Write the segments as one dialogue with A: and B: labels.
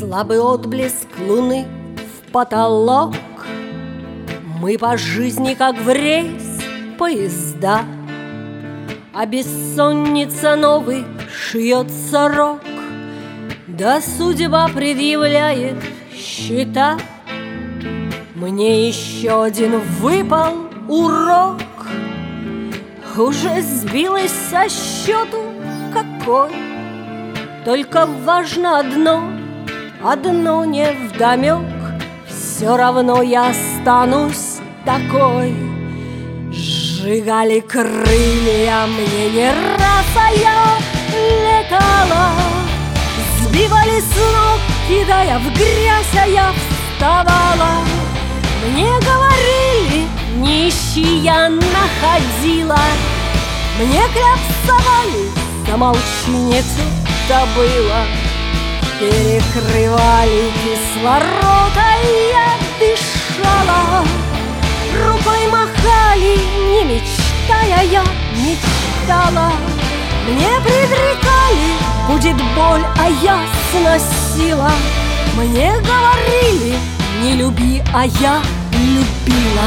A: Слабый отблеск луны в потолок. Мы по жизни, как в рейс поезда, а бессонница новый шьет сорок. Да судьба предъявляет счета. Мне еще один выпал урок. Уже сбилась со счету какой. Только важно одно невдомек. Все равно я останусь такой. Сжигали крылья мне не раз, а я летала. Сбивали с ног, кидая в грязь, а я вставала. Мне говорили, не ищи, я находила. Мне кляпсовали, замолчи, не тут-то было. Перекрывали кислород, а я дышала. Рукой махали, не мечтая, я мечтала. Мне предрекали, будет боль, а я сносила. Мне говорили, не люби, а я любила.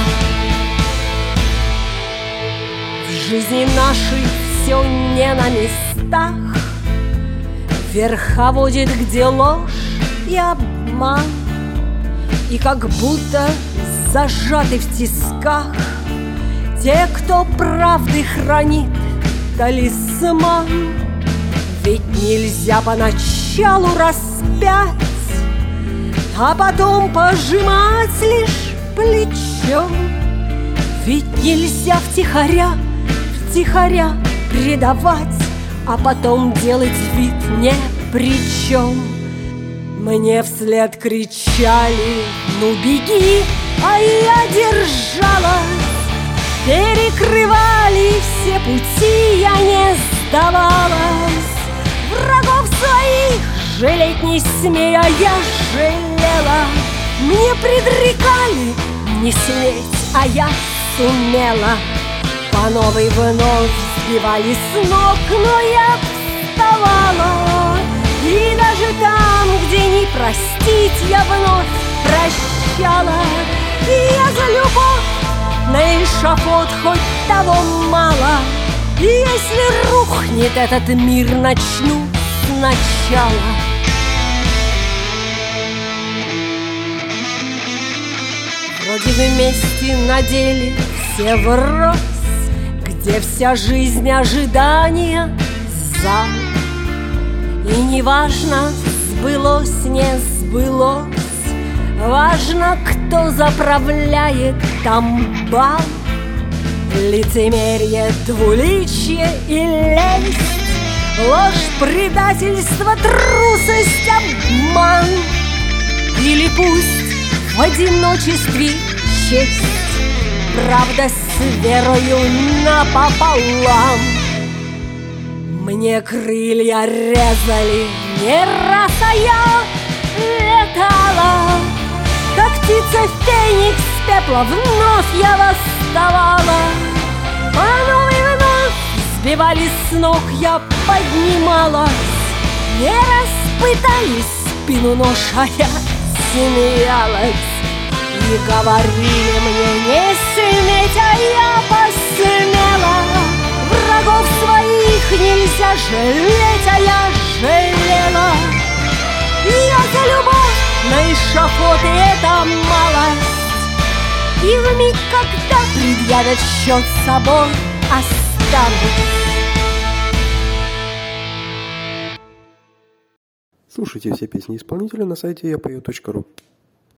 A: В жизни нашей все не на местах. Верховодит, где ложь и обман. И как будто зажаты в тисках те, кто правды хранит талисман. Ведь нельзя поначалу распять, а потом пожимать лишь плечом. Ведь нельзя втихаря предавать, а потом делать вид ни при чем. Мне вслед кричали, ну беги, а я держалась. Перекрывали все пути, я не сдавалась. Врагов своих жалеть не смея, я жалела. Мне предрекали не сметь, а я сумела. По новой вновь сбивали с ног, но я вставала. И даже там, где не простить, я вновь прощала. И я за любовь на эшафот, хоть того мало. И если рухнет этот мир, начну сначала. Вроде вместе на деле все врозь, где вся жизнь ожидания зал. И неважно, сбылось, не сбылось, важно, кто заправляет там бал. Лицемерие, двуличие и лесть, ложь, предательство, трусость, обман. Или пусть в одиночестве честь, правда с верою напополам. Мне крылья резали не раз, а я летала. Как птица феникс с пепла вновь я восставала. А новый вновь сбивали с ног, я поднималась. Не раз пытались спину нож, а я смеялась. И говорили мне не сметь, а я посмела. Врагов своих нельзя жалеть, а я жалела. И я за любовь на эшафот, и это малость. И вмиг, когда предъявят счет собой, останусь.
B: Слушайте все песни исполнителя на сайте yapою.ru.